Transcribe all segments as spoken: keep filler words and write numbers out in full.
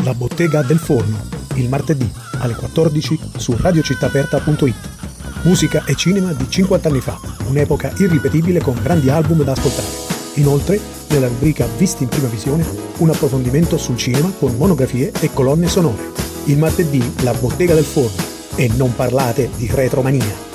La Bottega del Forno, il martedì alle quattordici su radiocittaaperta punto it. Musica e cinema di cinquanta anni fa, un'epoca irripetibile con grandi album da ascoltare. Inoltre, nella rubrica Visti in prima visione, un approfondimento sul cinema con monografie e colonne sonore. Il martedì La Bottega del Forno. E non parlate di retromania.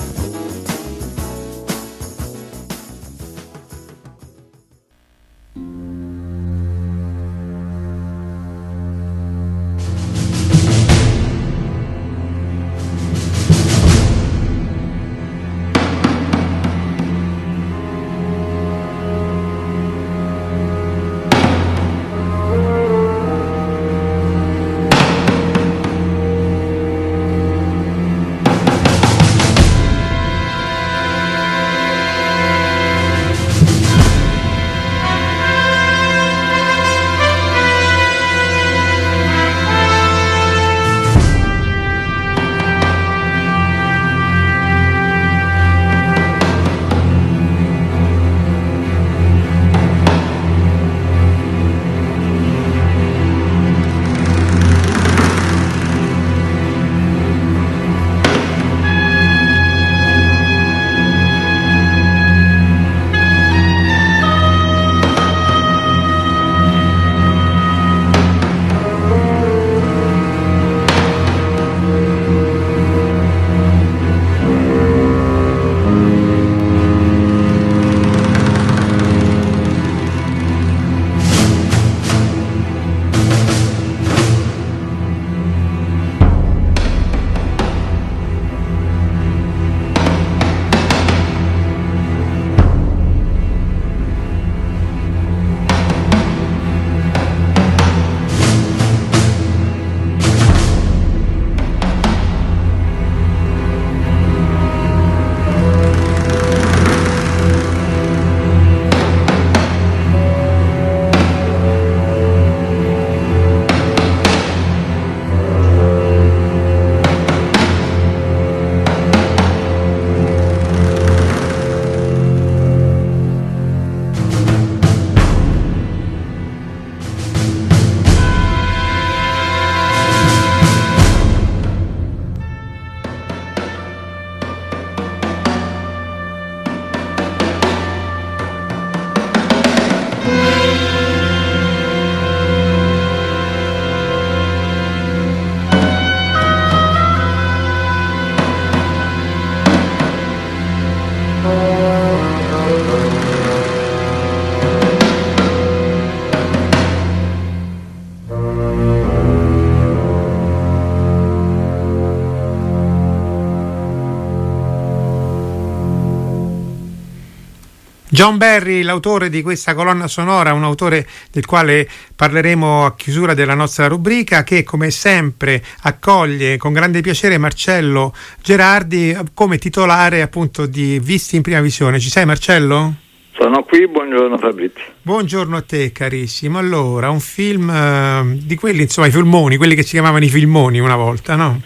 John Barry, l'autore di questa colonna sonora, un autore del quale parleremo a chiusura della nostra rubrica, che come sempre accoglie con grande piacere Marcello Gerardi come titolare appunto di Visti in prima visione. Ci sei, Marcello? Sono qui, buongiorno Fabrizio. Buongiorno a te carissimo. Allora, un film uh, di quelli, insomma, i filmoni, quelli che si chiamavano i filmoni una volta, no?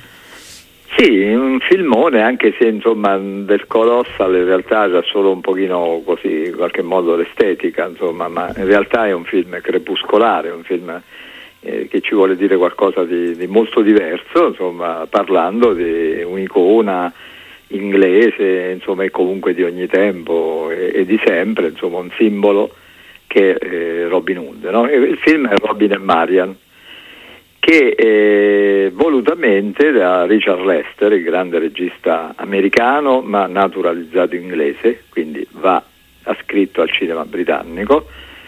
Sì, un filmone, anche se insomma del Colossal in realtà c'ha solo un pochino così, in qualche modo l'estetica, insomma, ma in realtà è un film crepuscolare, un film eh, che ci vuole dire qualcosa di, di molto diverso, insomma, parlando di un'icona inglese, insomma, e comunque di ogni tempo e, e di sempre, insomma, un simbolo che è eh, Robin Hood, no? Il film è Robin e Marian, che eh, volutamente da Richard Lester, il grande regista americano ma naturalizzato inglese, quindi va ascritto al cinema britannico,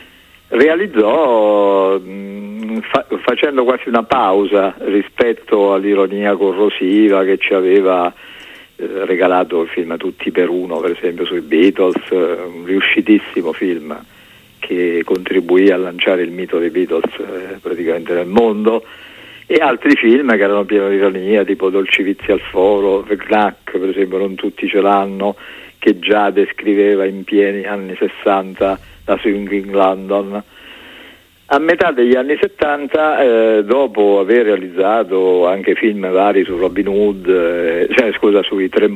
realizzò mh, fa- facendo quasi una pausa rispetto all'ironia corrosiva che ci aveva eh, regalato il film Tutti per uno, per esempio sui Beatles, un riuscitissimo film che contribuì a lanciare il mito dei Beatles eh, praticamente nel mondo, e altri film che erano pieni di ironia, tipo Dolci vizi al foro, Knack, per esempio, Non tutti ce l'hanno, che già descriveva in pieni anni sessanta la Swinging London. A metà degli anni settanta, eh, dopo aver realizzato anche film vari su Robin Hood, eh, cioè scusa, sui Tre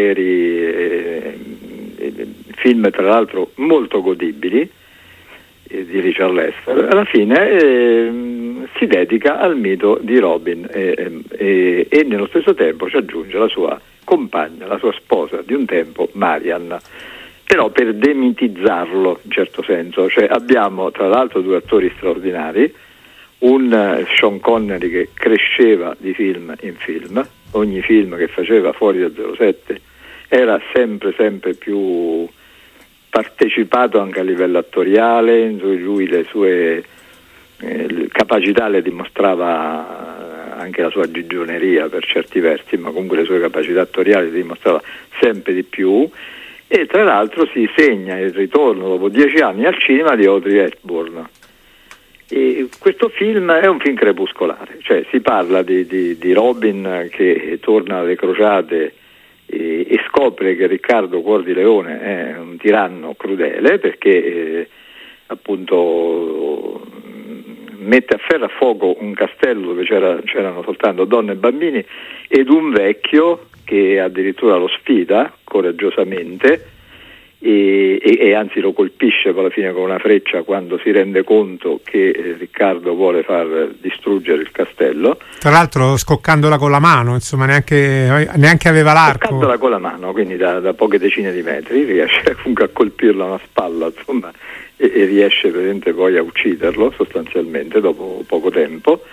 Moschettieri, eh, film tra l'altro molto godibili, eh, di Richard Lester, alla fine eh, si dedica al mito di Robin e, e, e nello stesso tempo ci aggiunge la sua compagna, la sua sposa di un tempo, Marian, però per demitizzarlo in certo senso. Cioè abbiamo tra l'altro due attori straordinari, un uh, Sean Connery che cresceva di film in film, ogni film che faceva fuori da zero sette era sempre sempre più partecipato anche a livello attoriale, lui le sue eh, capacità le dimostrava, anche la sua gigioneria per certi versi, ma comunque le sue capacità attoriali le dimostrava sempre di più. E tra l'altro si segna il ritorno dopo dieci anni al cinema di Audrey Hepburn. E questo film è un film crepuscolare, cioè si parla di, di, di Robin che torna alle crociate e, e scopre che Riccardo Cuor di Leone è un tiranno crudele, perché eh, appunto mette a ferro a fuoco un castello dove c'era, c'erano soltanto donne e bambini, ed un vecchio che addirittura lo sfida coraggiosamente e, e, e anzi lo colpisce alla fine con una freccia quando si rende conto che eh, Riccardo vuole far distruggere il castello. Tra l'altro scoccandola con la mano, insomma, neanche, neanche aveva l'arco. Scoccandola con la mano, quindi da, da poche decine di metri, riesce comunque a colpirla una spalla, insomma, e, e riesce praticamente poi a ucciderlo sostanzialmente dopo poco tempo.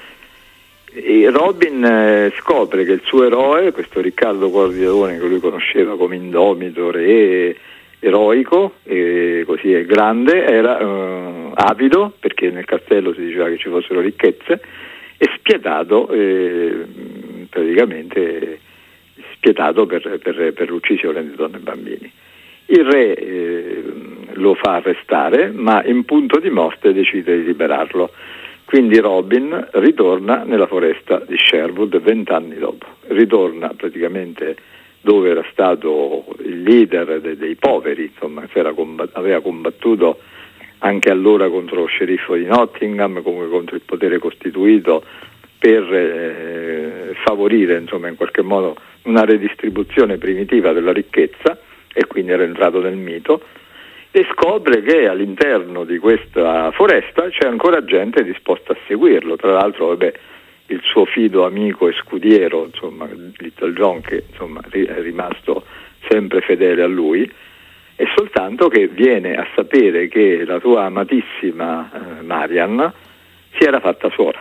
E Robin eh, scopre che il suo eroe, questo Riccardo Cuor di Leone che lui conosceva come indomito, re eroico e così è grande, era eh, avido, perché nel castello si diceva che ci fossero ricchezze, e spietato, eh, praticamente spietato per, per, per l'uccisione di donne e bambini. Il re eh, lo fa arrestare, ma in punto di morte decide di liberarlo. Quindi Robin ritorna nella foresta di Sherwood vent'anni dopo, ritorna praticamente dove era stato il leader de- dei poveri, insomma, era combat- aveva combattuto anche allora contro lo sceriffo di Nottingham, come contro il potere costituito, per eh, favorire, insomma, in qualche modo una redistribuzione primitiva della ricchezza, e quindi era entrato nel mito. E scopre che all'interno di questa foresta c'è ancora gente disposta a seguirlo. Tra l'altro, vabbè, il suo fido amico e scudiero, insomma, Little John, che insomma è rimasto sempre fedele a lui, è soltanto che viene a sapere che la sua amatissima eh, Marian si era fatta suora.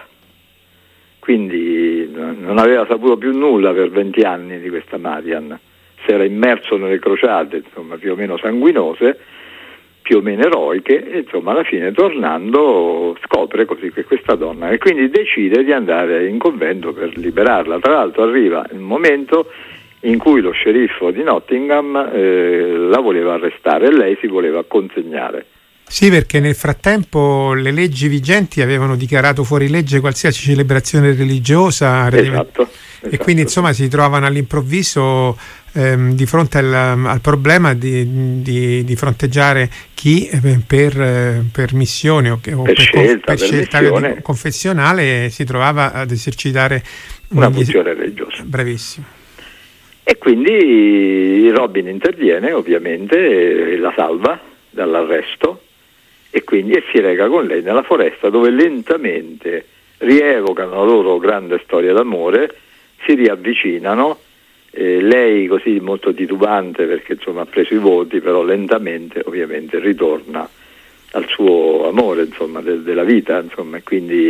Quindi non aveva saputo più nulla per venti anni di questa Marian, si era immerso nelle crociate, insomma, più o meno sanguinose, più o meno eroiche, e insomma alla fine tornando scopre così che questa donna, e quindi decide di andare in convento per liberarla. Tra l'altro arriva il momento in cui lo sceriffo di Nottingham eh, la voleva arrestare e lei si voleva consegnare. Sì, perché nel frattempo le leggi vigenti avevano dichiarato fuori legge qualsiasi celebrazione religiosa. Esatto. E esatto, quindi insomma si trovano all'improvviso ehm, di fronte al, al problema di, di, di fronteggiare chi eh, per, per missione o, o per, per, scelta, per per scelta missione, confessionale si trovava ad esercitare una funzione religiosa. Bravissimo. E quindi Robin interviene ovviamente e la salva dall'arresto, e quindi e si reca con lei nella foresta, dove lentamente rievocano la loro grande storia d'amore, si riavvicinano, eh, lei così molto titubante perché insomma ha preso i voti, però lentamente ovviamente ritorna al suo amore, insomma, de- della vita, insomma, e quindi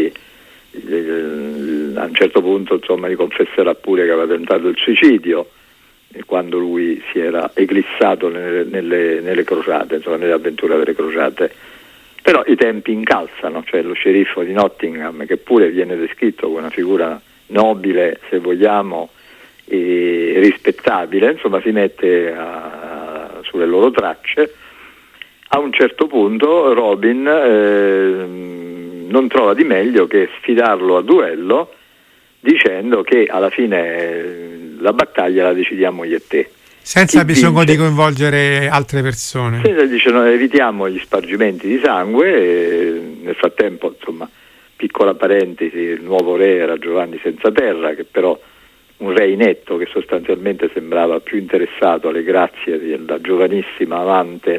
eh, a un certo punto insomma gli confesserà pure che aveva tentato il suicidio eh, quando lui si era eclissato nelle, nelle, nelle crociate, insomma, nelle avventure delle crociate. Però i tempi incalzano, cioè lo sceriffo di Nottingham, che pure viene descritto come una figura nobile, se vogliamo, e rispettabile, insomma si mette a, a, sulle loro tracce. A un certo punto Robin eh, non trova di meglio che sfidarlo a duello, dicendo che alla fine eh, la battaglia la decidiamo io e te. Senza Chi bisogno vince, di coinvolgere altre persone. Sì, dicono evitiamo gli spargimenti di sangue, e nel frattempo, insomma, piccola parentesi, il nuovo re era Giovanni Senza Terra, che però un re inetto che sostanzialmente sembrava più interessato alle grazie della giovanissima amante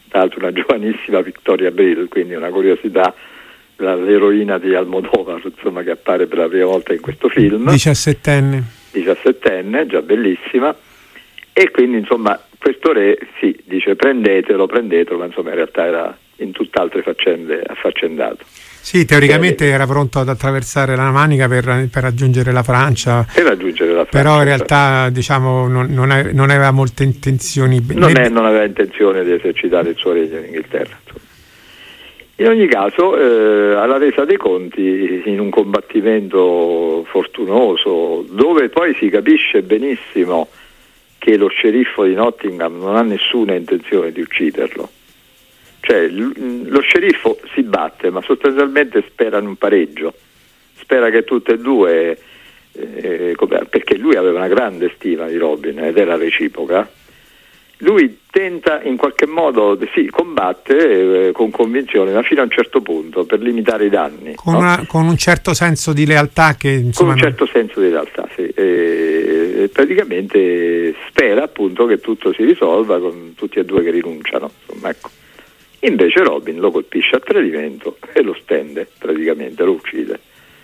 tra l'altro una giovanissima Victoria Abril, quindi una curiosità, la, l'eroina di Almodovar, insomma, che appare per la prima volta in questo film. diciassettenne. diciassettenne, già bellissima, e quindi insomma questo re sì, dice prendetelo, prendetelo, ma insomma in realtà era in tutt'altre faccende affaccendato. Sì, teoricamente era pronto ad attraversare la Manica per, per raggiungere la Francia, per raggiungere la Francia, però in realtà diciamo non, non, ave, non aveva molte intenzioni. Non, è, non aveva intenzione di esercitare il suo regno in Inghilterra. Insomma. In ogni caso, eh, alla resa dei conti, in un combattimento fortunoso, dove poi si capisce benissimo che lo sceriffo di Nottingham non ha nessuna intenzione di ucciderlo. Cioè lo sceriffo si batte, ma sostanzialmente spera in un pareggio, spera che tutte e due, eh, perché lui aveva una grande stima di Robin ed era reciproca, lui tenta in qualche modo, sì, combatte eh, con convinzione, ma fino a un certo punto, per limitare i danni. Con, no? una, con un certo senso di lealtà che insomma... Con un certo senso di lealtà, sì. E praticamente spera appunto che tutto si risolva con tutti e due che rinunciano, insomma, ecco. Invece Robin lo colpisce a tradimento e lo stende, praticamente lo uccide.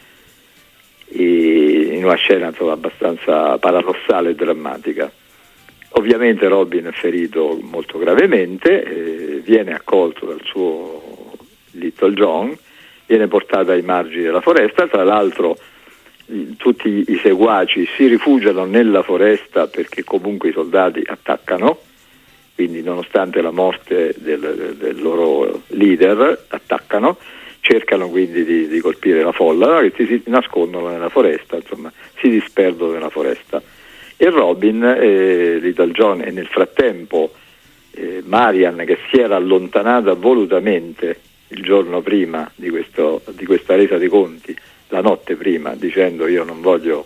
E in una scena insomma abbastanza paradossale e drammatica. Ovviamente Robin è ferito molto gravemente, eh, viene accolto dal suo Little John, viene portato ai margini della foresta, tra l'altro tutti i seguaci si rifugiano nella foresta perché comunque i soldati attaccano, quindi nonostante la morte del, del loro leader attaccano, cercano quindi di, di colpire la folla, che si, si nascondono nella foresta, insomma si disperdono nella foresta. E Robin, eh, Little John, e nel frattempo eh, Marian, che si era allontanata volutamente il giorno prima di, questo, di questa resa dei conti, la notte prima, dicendo io non voglio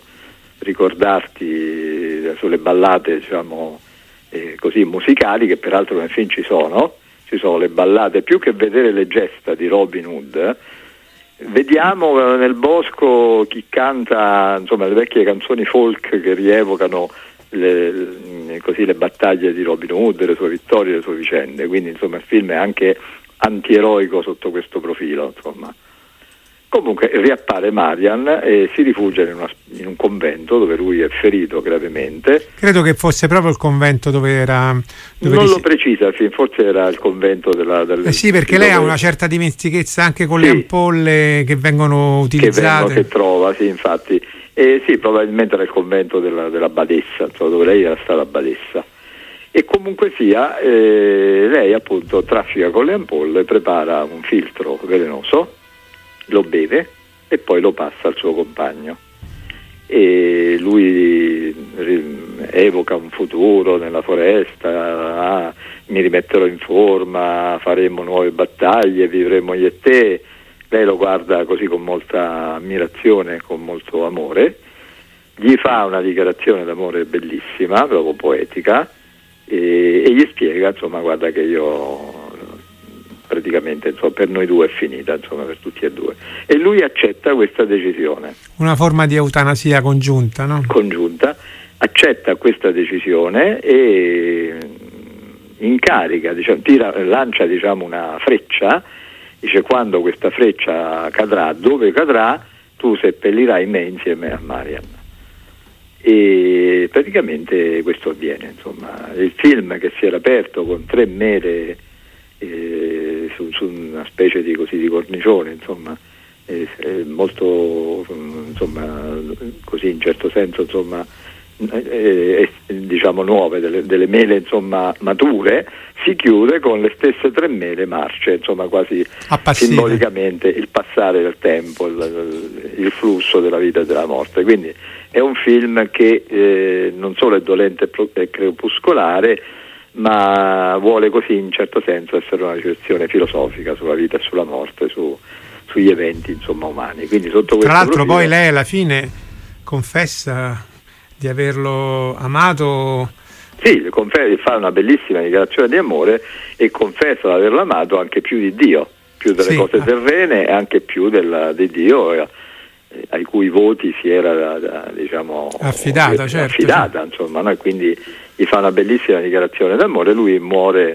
ricordarti sulle ballate, diciamo, eh, così musicali, che peraltro nel film ci sono, ci sono le ballate, più che vedere le gesta di Robin Hood, vediamo nel bosco chi canta, insomma, le vecchie canzoni folk che rievocano le, così, le battaglie di Robin Hood, le sue vittorie, le sue vicende, quindi insomma il film è anche antieroico sotto questo profilo, insomma. Comunque riappare Marian e si rifugia in, una, in un convento dove lui è ferito gravemente. Credo che fosse proprio il convento dove era... Dove non risi... lo precisa, forse era il convento della... delle, eh sì, perché lei ha una certa dimestichezza anche con sì, le ampolle che vengono utilizzate. Che, vengono, che trova, sì, infatti. E sì, probabilmente era il convento della, della badessa, insomma, dove lei era stata badessa. E comunque sia, eh, lei appunto traffica con le ampolle, prepara un filtro velenoso, lo beve e poi lo passa al suo compagno, e lui evoca un futuro nella foresta, ah, mi rimetterò in forma, faremo nuove battaglie, vivremo io e te. Lei lo guarda così con molta ammirazione, con molto amore, gli fa una dichiarazione d'amore bellissima, proprio poetica, e, e gli spiega, insomma, guarda che io praticamente, insomma, per noi due è finita, insomma, per tutti e due, e lui accetta questa decisione, una forma di eutanasia congiunta, no? Congiunta, accetta questa decisione e incarica, diciamo, tira, lancia, diciamo, una freccia, dice quando questa freccia cadrà, dove cadrà, tu seppellirai me insieme a Marian. E praticamente questo avviene, insomma. Il film, che si era aperto con tre mele Eh, su, su una specie di, così, di cornicione, insomma, eh, eh, molto, insomma, così in certo senso, insomma, eh, eh, diciamo nuove, delle, delle mele, insomma, mature, si chiude con le stesse tre mele marce, insomma, quasi appassite, simbolicamente il passare del tempo, il, il flusso della vita e della morte. Quindi è un film che eh, non solo è dolente e crepuscolare, ma vuole così in certo senso essere una riflessione filosofica sulla vita e sulla morte, su, sugli eventi, insomma, umani. Quindi sotto tra l'altro profilo... poi lei alla fine confessa di averlo amato. Sì, fa una bellissima dichiarazione di amore e confessa di averlo amato anche più di Dio, più delle sì, cose terrene e anche più della, di Dio, eh, ai cui voti si era, diciamo, affidata, eh, certo, affidata, sì. Insomma, no? E quindi gli fa una bellissima dichiarazione d'amore, lui muore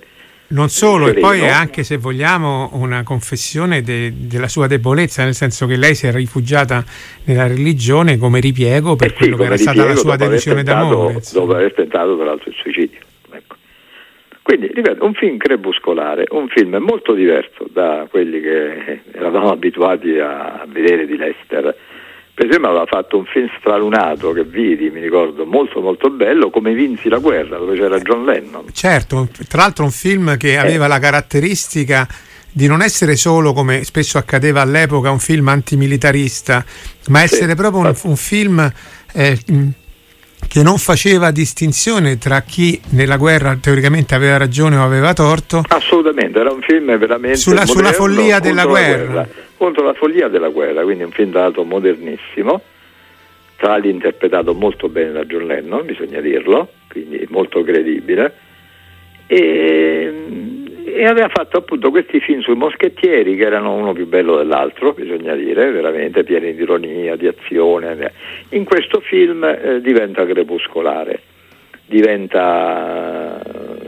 Non solo, sereno. E poi è anche, se vogliamo, una confessione de, della sua debolezza, nel senso che lei si è rifugiata nella religione come ripiego per eh sì, quello che era stata la sua delusione d'amore. Dopo aver tentato tra l'altro il suicidio. Ecco. Quindi, ripeto, un film crepuscolare, un film molto diverso da quelli che eravamo abituati a vedere di Lester. Per esempio aveva fatto un film stralunato che vidi, mi ricordo, molto molto bello, Come vinsi la guerra, dove c'era John Lennon. Certo, tra l'altro un film che aveva eh. la caratteristica di non essere solo, come spesso accadeva all'epoca, un film antimilitarista, ma essere sì, proprio un, un film eh, che non faceva distinzione tra chi nella guerra teoricamente aveva ragione o aveva torto. Assolutamente, era un film veramente sulla, moderno, sulla follia della guerra. guerra. Contro la follia della guerra, quindi un film tra l'altro modernissimo, tra l'altro interpretato molto bene da John Lennon, bisogna dirlo, quindi molto credibile, e, e aveva fatto appunto questi film sui moschettieri che erano uno più bello dell'altro, bisogna dire, veramente pieni di ironia, di azione. In questo film eh, diventa crepuscolare, diventa,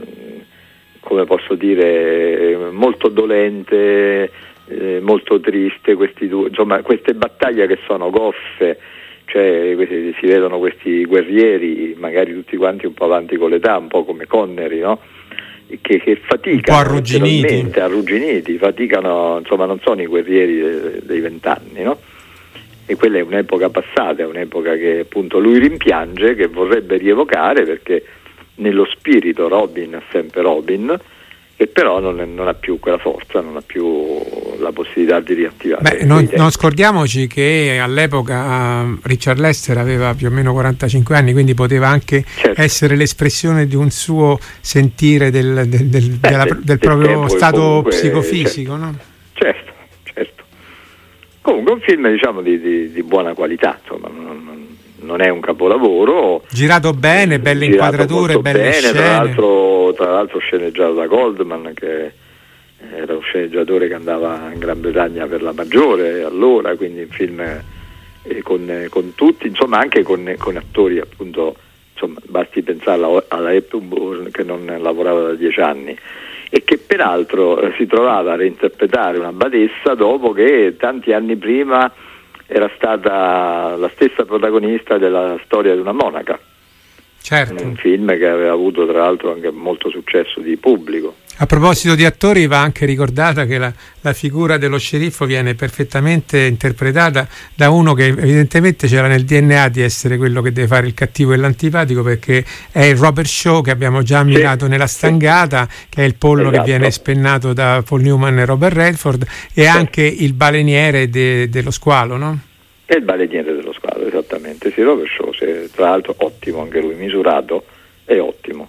come posso dire, molto dolente, Eh, molto triste, questi due, insomma, queste battaglie che sono goffe, cioè questi, si vedono questi guerrieri magari tutti quanti un po' avanti con l'età, un po' come Connery, no? Che, che faticano, un po' arrugginiti. arrugginiti, faticano, insomma non sono i guerrieri de, dei vent'anni, no? E quella è un'epoca passata, è un'epoca che appunto lui rimpiange, che vorrebbe rievocare, perché nello spirito Robin è sempre Robin, e però non, è, non ha più quella forza, non ha più la possibilità di riattivare. Beh, non, non scordiamoci che all'epoca Richard Lester aveva più o meno quarantacinque anni, quindi poteva anche certo. essere l'espressione di un suo sentire del, del, del, Beh, della, del, del proprio stato comunque, psicofisico, certo. no? Certo, certo. Comunque un film, diciamo, di, di, di buona qualità, insomma, non, non, non è un capolavoro. Girato bene, belle inquadrature, belle bene, scene. Tra l'altro, tra l'altro sceneggiato da Goldman, che era un sceneggiatore che andava in Gran Bretagna per la maggiore allora, quindi un film eh, con, con tutti, insomma anche con, con attori appunto, insomma basti pensare alla, alla Hepburn, che non lavorava da dieci anni e che peraltro eh, si trovava a reinterpretare una badessa dopo che tanti anni prima era stata la stessa protagonista della Storia di una monaca. Certo. Un film che aveva avuto tra l'altro anche molto successo di pubblico. A proposito di attori, va anche ricordata che la, la figura dello sceriffo viene perfettamente interpretata da uno che evidentemente c'era nel D N A di essere quello che deve fare il cattivo e l'antipatico, perché è il Robert Shaw che abbiamo già ammirato sì, nella Stangata, sì. che è il pollo esatto. che viene spennato da Paul Newman e Robert Redford, e sì. anche il baleniere de, dello squalo, no? È il baleniere dello squalo, esattamente, sì, Robert Shaw, sì, tra l'altro ottimo anche lui, misurato e ottimo.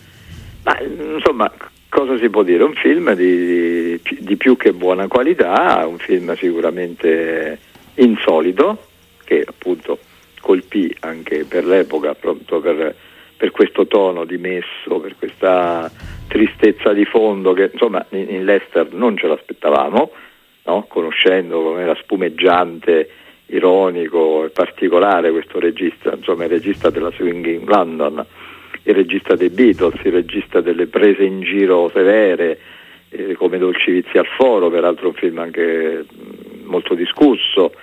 Ma insomma, cosa si può dire? Un film di, di più che buona qualità, un film sicuramente insolito, che appunto colpì anche per l'epoca, proprio per, per questo tono dimesso, per questa tristezza di fondo che insomma in, in Lester non ce l'aspettavamo, no? Conoscendo come era spumeggiante, ironico e particolare questo regista, insomma il regista della Swinging London, il regista dei Beatles, il regista delle prese in giro severe, eh, come Dolci vizi al foro, peraltro un film anche mh, molto discusso,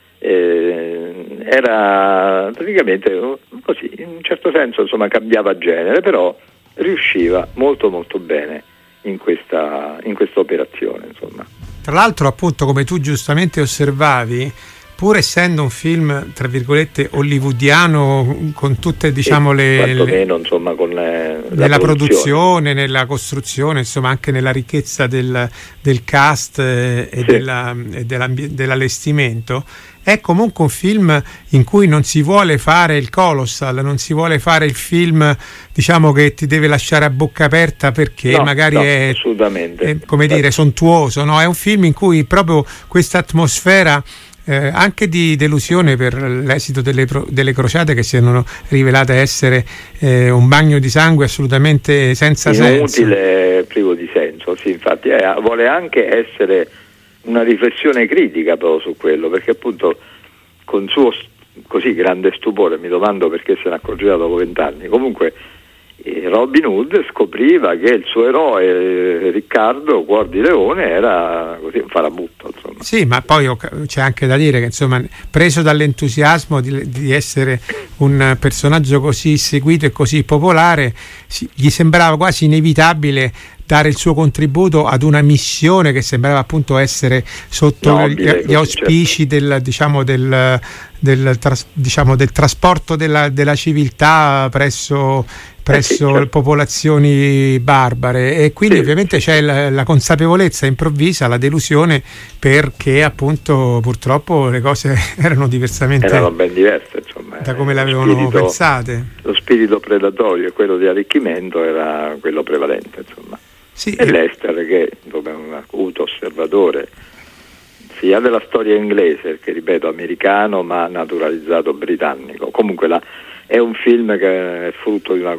eh, era praticamente così, in un certo senso insomma cambiava genere, però riusciva molto molto bene in questa, in questa operazione, insomma. Tra l'altro, appunto, come tu giustamente osservavi, pur essendo un film tra virgolette hollywoodiano, con tutte diciamo sì, le, quantomeno, insomma, con le, nella la produzione. produzione, nella costruzione, insomma anche nella ricchezza del, del cast e, sì. della, e dell'allestimento, è comunque un film in cui non si vuole fare il colossal, non si vuole fare il film diciamo che ti deve lasciare a bocca aperta perché no, magari no, è, assolutamente. è come dire sontuoso, no? È un film in cui proprio questa atmosfera Eh, anche di delusione per l'esito delle, delle crociate, che si erano rivelate essere eh, un bagno di sangue assolutamente senza inutile, senso, inutile, privo di senso. Sì, infatti eh, vuole anche essere una riflessione critica proprio su quello, perché appunto con suo così grande stupore, mi domando perché se ne accorgeva dopo vent'anni, comunque E Robin Hood scopriva che il suo eroe Riccardo Cuor di Leone era così un farabutto, insomma. Sì, ma poi c'è anche da dire che, insomma, preso dall'entusiasmo di, di essere un personaggio così seguito e così popolare, gli sembrava quasi inevitabile dare il suo contributo ad una missione che sembrava appunto essere sotto Nobile, gli, gli auspici certo. del, diciamo, del, del, tras, diciamo, del trasporto della, della civiltà presso, presso eh sì, certo. popolazioni barbare, e quindi sì, ovviamente sì. c'è la, la consapevolezza improvvisa, la delusione, perché appunto purtroppo le cose erano diversamente erano ben diverse, insomma, da come le avevano spirito, pensate. Lo spirito predatorio e quello di arricchimento era quello prevalente, insomma. Sì, e Lester, che come un acuto osservatore sia della storia inglese, che ripeto americano ma naturalizzato britannico, comunque la, è un film che è frutto di una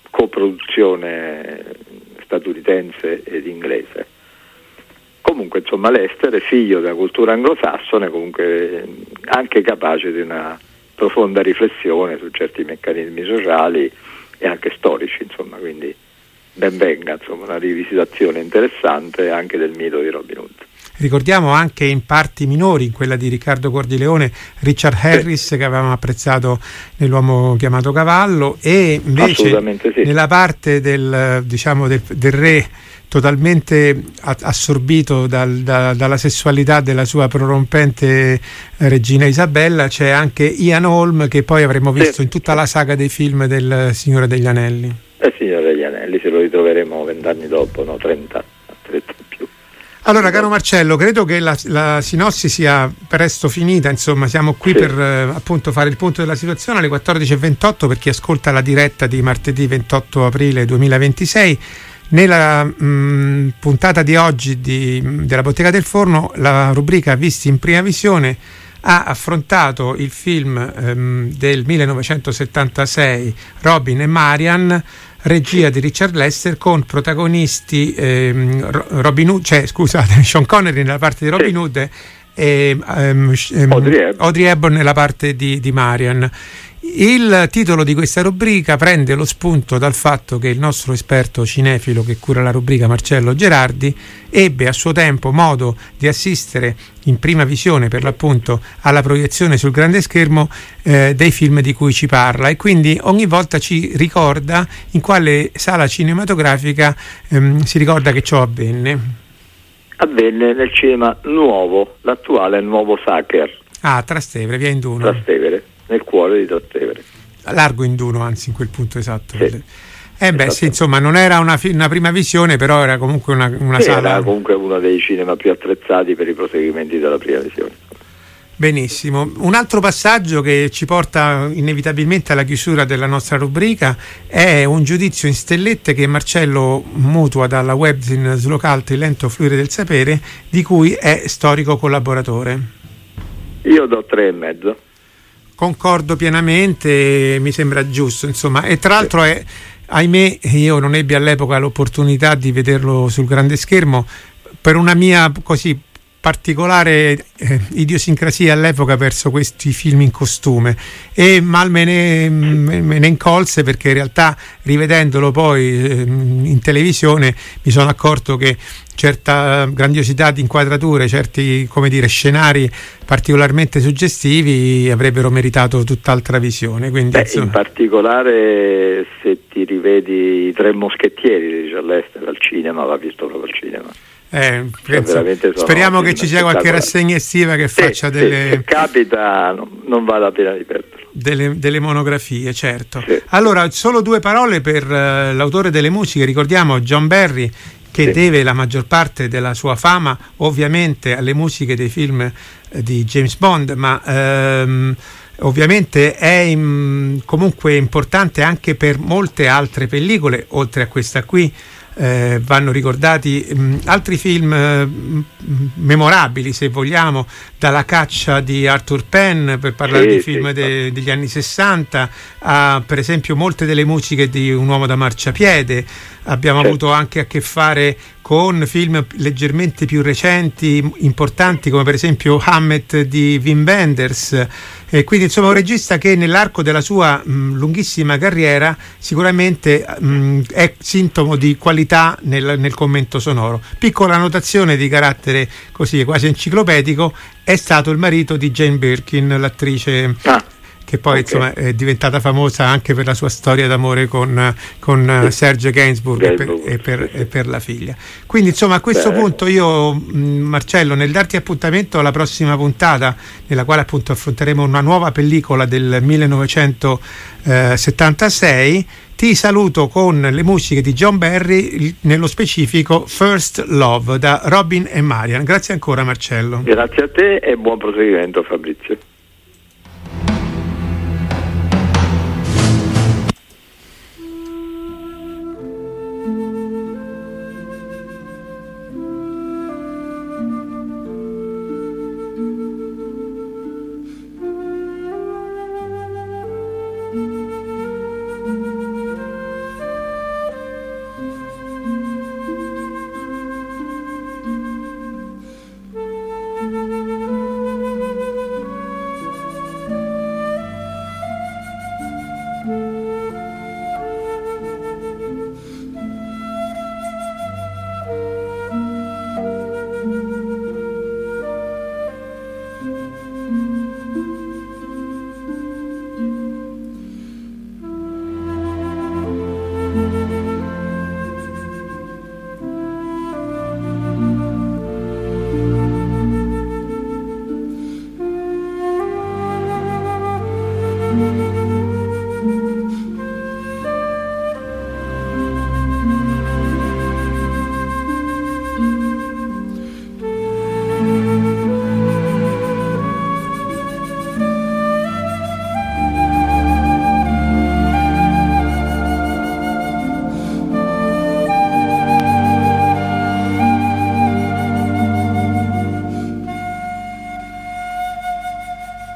coproduzione statunitense ed inglese. Comunque insomma Lester è figlio della cultura anglosassone, comunque anche capace di una profonda riflessione su certi meccanismi sociali e anche storici, insomma, quindi ben venga, insomma, una rivisitazione interessante anche del mito di Robin Hood. Ricordiamo anche in parti minori, in quella di Riccardo Cuor di Leone, Richard Harris, sì. che avevamo apprezzato nell'Uomo chiamato cavallo, e invece sì. nella parte del, diciamo, del, del re totalmente assorbito dal, da, dalla sessualità della sua prorompente regina Isabella c'è anche Ian Holm, che poi avremo visto sì. in tutta la saga dei film del Signore degli Anelli. Il Signore degli Anelli se lo ritroveremo vent'anni dopo, no, trenta, trenta più. Allora, caro Marcello, credo che la, la sinossi sia presto finita, insomma, siamo qui sì. per eh, appunto fare il punto della situazione alle quattordici e ventotto per chi ascolta la diretta di martedì ventotto aprile duemilaventisei. Nella mh, puntata di oggi di, della Bottega del Forno, la rubrica Visti in prima visione ha affrontato il film ehm, del millenovecentosettantasei Robin e Marian, regia di Richard Lester, con protagonisti ehm, Robin Hood, cioè scusate, Sean Connery nella parte di Robin Hood e ehm, ehm, Audrey Hepburn. Audrey Hepburn nella parte di, di Marian. Il titolo di questa rubrica prende lo spunto dal fatto che il nostro esperto cinefilo che cura la rubrica, Marcello Gerardi, ebbe a suo tempo modo di assistere in prima visione, per l'appunto, alla proiezione sul grande schermo eh, dei film di cui ci parla, e quindi ogni volta ci ricorda in quale sala cinematografica ehm, si ricorda che ciò avvenne. Avvenne nel cinema nuovo, l'attuale nuovo Sacher. Ah, Trastevere, via Induno. Trastevere. Nel cuore di Trastevere, largo Induno, anzi, in quel punto esatto. Sì. Eh beh, sì, insomma, non era una, fi- una prima visione, però era comunque una, una sì, sala. Era comunque uno dei cinema più attrezzati per i proseguimenti della prima visione. Benissimo. Un altro passaggio che ci porta inevitabilmente alla chiusura della nostra rubrica è un giudizio in stellette che Marcello mutua dalla webzine Slocalti, Lento fluire del sapere, di cui è storico collaboratore. Io do tre e mezzo. Concordo pienamente, mi sembra giusto, insomma, e tra l'altro è, ahimè, io non ebbi all'epoca l'opportunità di vederlo sul grande schermo per una mia così particolare eh, idiosincrasia all'epoca verso questi film in costume, e mal me ne, me ne incolse, perché in realtà rivedendolo poi eh, in televisione mi sono accorto che certa grandiosità di inquadrature, certi, come dire, scenari particolarmente suggestivi avrebbero meritato tutt'altra visione. Quindi, Beh, in particolare se ti rivedi I Tre Moschettieri di Richard Lester al cinema, va visto proprio al cinema. Eh, penso, speriamo che ci sia qualche rassegna estiva che sì, faccia sì, delle se capita non, non vale la pena di perderlo. Delle, delle monografie, certo. Sì. Allora, solo due parole per uh, l'autore delle musiche. Ricordiamo John Barry, che sì. deve la maggior parte della sua fama ovviamente alle musiche dei film eh, di James Bond, ma ehm, ovviamente è in, comunque importante anche per molte altre pellicole, oltre a questa qui. Eh, vanno ricordati mh, altri film mh, memorabili, se vogliamo, dalla Caccia di Arthur Penn, per parlare sì, di film sì, de, degli anni sessanta, a per esempio molte delle musiche di Un uomo da marciapiede. Abbiamo certo. avuto anche a che fare con film leggermente più recenti, importanti, come per esempio Hamlet di Wim Wenders. E quindi insomma un regista che nell'arco della sua mh, lunghissima carriera sicuramente mh, è sintomo di qualità nel, nel commento sonoro. Piccola notazione di carattere così quasi enciclopedico: è stato il marito di Jane Birkin, l'attrice ah, che poi okay. insomma è diventata famosa anche per la sua storia d'amore con, con sì. Serge Gainsbourg e per, e, per, e per la figlia. Quindi insomma a questo Beh. punto io mh, Marcello, nel darti appuntamento alla prossima puntata, nella quale appunto affronteremo una nuova pellicola del millenovecentosettantasei, ti saluto con le musiche di John Barry, nello specifico First Love da Robin e Marian. Grazie ancora Marcello. Grazie a te e buon proseguimento Fabrizio.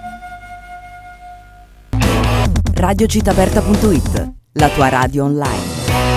radio città aperta punto it, la tua radio online.